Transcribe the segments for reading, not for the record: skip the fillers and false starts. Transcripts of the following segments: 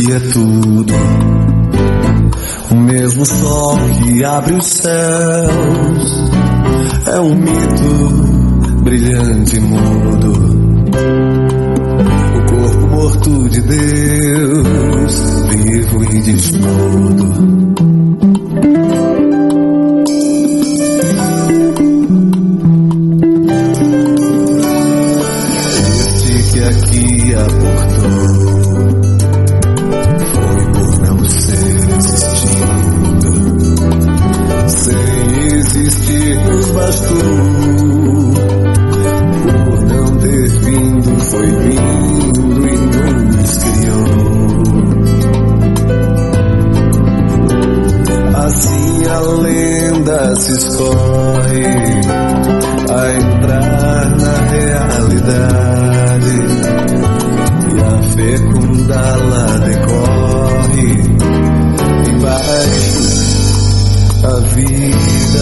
é tudo. O mesmo sol que abre os céus é um mito brilhante e mudo. O corpo morto de Deus, vivo e desnudo. Aqui abortou, foi por não ser existindo, sem existir nos bastou, por não ter vindo, foi vindo e nos criou. Assim a lenda se escorre a entrar na realidade, fecundá-la decorre embaixo a vida,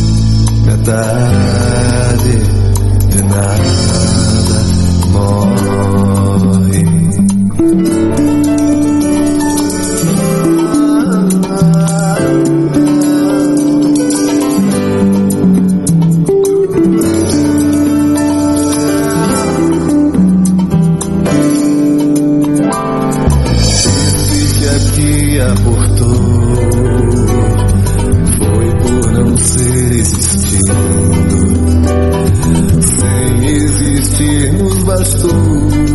metade de nada morre. Foi por não ser existindo, sem existir nos bastou,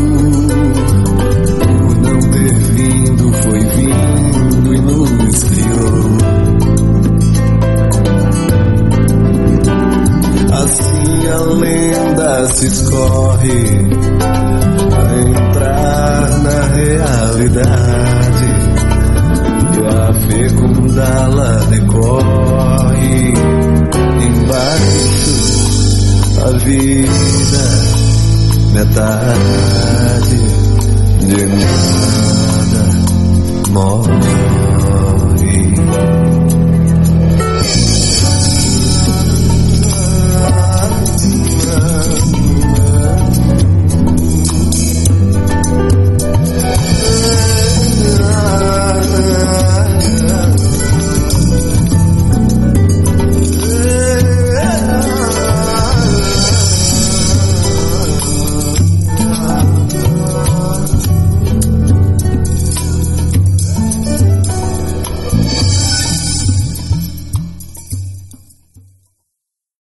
por não ter vindo, foi vindo e nos criou. Assim a lenda se escorre a entrar na realidade, a fecundá-la decorre embaixo a vida, metade de nada morre.